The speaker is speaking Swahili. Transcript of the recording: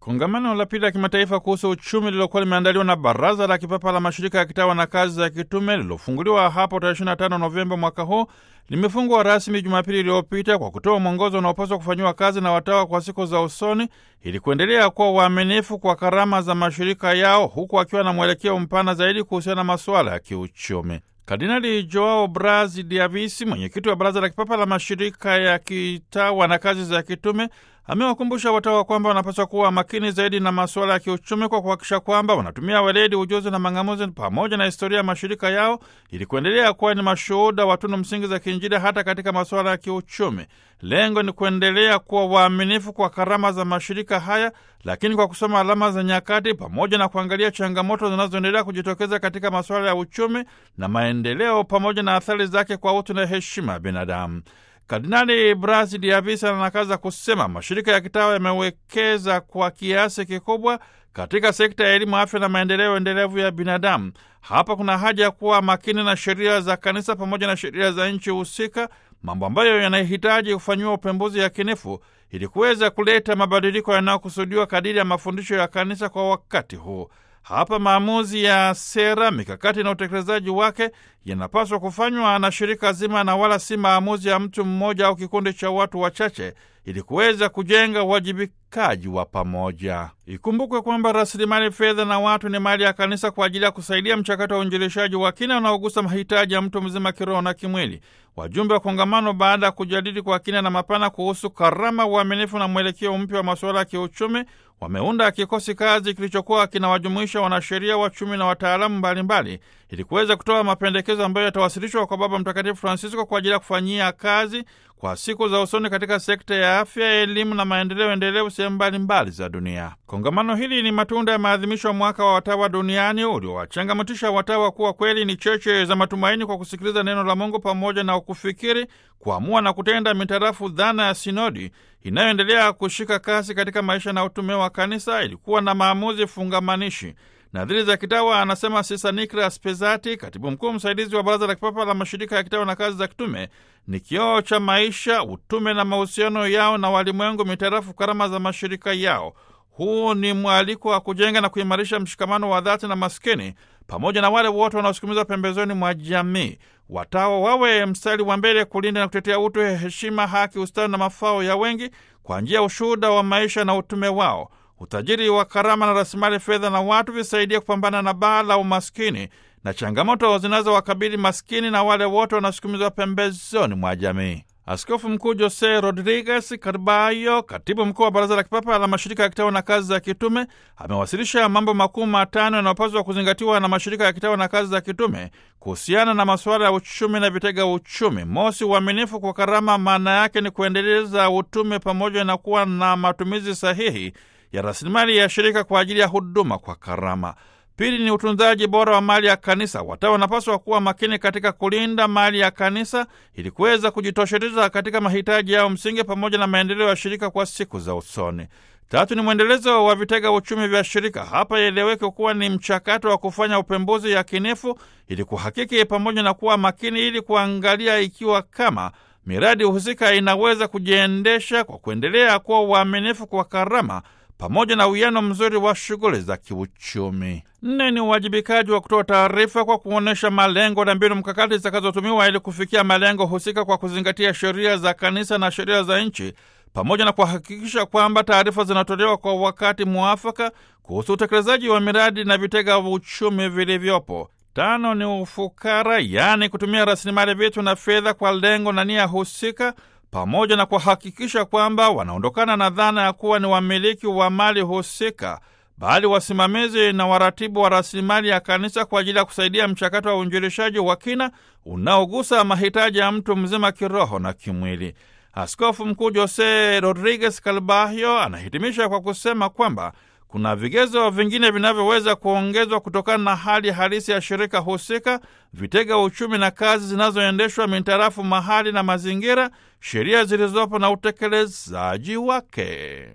Kongamano la pili la kimataifa kuhusu uchumi lililokuwa limeandaliwa na Baraza la Kipapa la Mashirika ya Kitawa na Kazi za Kitume lililofunguliwa hapo tarehe 25 Novemba mwaka huu limefungwa rasmi Jumapili iliyopita kwa kutoa mwongozo unaopaswa kufanyiwa kazi na watawa kwa siku za usoni ili kuendelea kuwa waaminifu kwa karama za mashirika yao, huku akiwa na mwelekeo mpana zaidi kuhusiana na masuala ya kiuchumi. Kardinali Joao Braz Diavisi, mwenyekiti wa Baraza la Kipapa la Mashirika ya Kitawa na Kazi za Kitume, amewakumbusha watawa kwamba wanapaswa kuwa makini zaidi na masuala ya kiuchumi kwa kuhakikisha kwamba wanatumia weledi, ujuzi na mang'amuzi pamoja na historia ya mashirika yao ili kuendelea kuwa ni mashuhuda wa tunu msingi za kiinjili hata katika masuala ya kiuchumi. Lengo ni kuendelea kuwa waaminifu kwa karama za mashirika haya, lakini kwa kusoma alama za nyakati pamoja na kuangalia changamoto zinazoendelea kujitokeza katika masuala ya uchumi na maendeleo pamoja na athari zake kwa utu na heshima ya binadamu. Kardinali Braz Diavisi anakaza kusema mashirika ya kitawa yamewekeza kwa kiasi kikubwa katika sekta ya elimu, afya na maendeleo endelevu ya binadamu. Hapa kuna haja ya kuwa makini na sheria za kanisa pamoja na sheria za nchi husika, mambo ambayo yanahitaji kufanyiwa upembuzi yakinifu ili kuweza kuleta mabadiliko yanayokusudiwa kadiri ya mafundisho ya kanisa kwa wakati huu. Hapa maamuzi ya sera, mikakati na utekelezaji wake yanapaswa kufanywa na shirika zima na wala si maamuzi ya mtu mmoja au kikundi cha watu wachache ili kuweza kujenga uwajibikaji wa pamoja. Ikumbukwe kwamba rasilimali fedha na watu ni mali ya kanisa kwa ajili ya kusaidia mchakato wa uinjilishaji wa kina unaogusa mahitaji ya mtu mzima kiroho na kimwili. Wajumbe wa kongamano, baada ya kujadili kwa kina na mapana kuhusu karama, uaminifu na mwelekeo mpya wa masuala ya kiuchumi, wameunda kikosi kazi kilichokuwa kinawajumuisha wanasheria, wachumi na wataalamu mbalimbali ili kuweza kutoa mapendekezo ambayo yatawasilishwa kwa Baba Mtakatifu Francisco kwa ajili ya kufanyia kazi kwa siku za usoni katika sekta ya afya, elimu na maendeleo endelevu sehemu mbalimbali za dunia. Kongamano hili ni matunda ya maadhimisho ya mwaka wa watawa duniani uliowachangamotisha watawa kuwa kweli ni cheche za matumaini kwa kusikiliza neno la Mungu pamoja na kufikiri, kuamua na kutenda mitarafu dhana ya sinodi inayoendelea kushika kasi katika maisha na utume wa kanisa ilikuwa na maamuzi fungamanishi. Nadhiri za kitawa, anasema Sisa Niklas Pezati, katibu mkuu msaidizi wa Baraza la Kipapa la Mashirika ya Kitawa na Kazi za Kitume, ni kioo cha maisha, utume na mahusiano yao na walimwengu mitarafu karama za mashirika yao. Huu ni mwaliko wa kujenga na kuimarisha mshikamano wa dhati na maskini pamoja na wale wote wanaosukumizwa pembezoni mwa jamii. Watawa wawe mstari wa mbele kulinda na kutetea utu, heshima, haki, ustawi na mafao ya wengi kwa njia ya ushuhuda wa maisha na utume wao. Utajiri wa karama na rasilimali fedha na watu visaidia kupambana na baa la umaskini na changamoto zinazowakabili maskini na wale wote wanasukumizwa pembezoni mwa jamii. Askofu Mkuu Jose Rodriguez Carballo, katibu mkuu wa Baraza la Kipapa la Mashirika ya Kitawa na Kazi za Kitume, amewasilisha mambo makuu matano yanayopaswa kuzingatiwa na mashirika ya kitawa na kazi za kitume kuhusiana na masuala ya uchumi na vitega uchumi. Mosi, uaminifu kwa karama. Maana yake ni kuendeleza utume pamoja na kuwa na matumizi sahihi ya rasilimali ya shirika kwa ajili ya huduma kwa karama. Pili ni utunzaji bora wa mali ya kanisa. Watawa wanapaswa kuwa makini katika kulinda mali ya kanisa ili kuweza kujitosheleza katika mahitaji yao msingi pamoja na maendeleo ya shirika kwa siku za usoni. Tatu ni mwendelezo wa vitega uchumi vya shirika. Hapa ieleweke kuwa ni mchakato wa kufanya upembuzi yakinifu ili kuhakiki pamoja na kuwa makini ili kuangalia ikiwa kama miradi husika inaweza kujiendesha kwa kuendelea kuwa uaminifu kwa karama pamoja na uwiano mzuri wa shughuli za kiuchumi. Nne ni uwajibikaji wa kutoa taarifa kwa kuonyesha malengo na mbinu mkakati zitakazotumiwa ili kufikia malengo husika kwa kuzingatia sheria za kanisa na sheria za nchi, pamoja na kuhakikisha kwamba taarifa zinatolewa kwa wakati muafaka kuhusu utekelezaji wa miradi na vitega uchumi vilivyopo. Tano ni ufukara, yaani kutumia rasilimali vitu na fedha kwa lengo na nia husika, pamoja na kuhakikisha kwamba wanaondokana na dhana ya kuwa ni wamiliki wa mali husika, bali wasimamizi na waratibu wa rasilimali ya kanisa kwa ajili ya kusaidia mchakato wa uinjilishaji wa kina unaogusa mahitaji ya mtu mzima kiroho na kimwili. Askofu Mkuu Jose Rodriguez Carballo anahitimisha kwa kusema kwamba kuna vigezo vingine vinavyoweza kuongezwa kutokana na hali halisi ya shirika husika, vitega uchumi na kazi zinazoendeshwa mintarafu mahali na mazingira, sheria zilizopo na utekelezaji wake.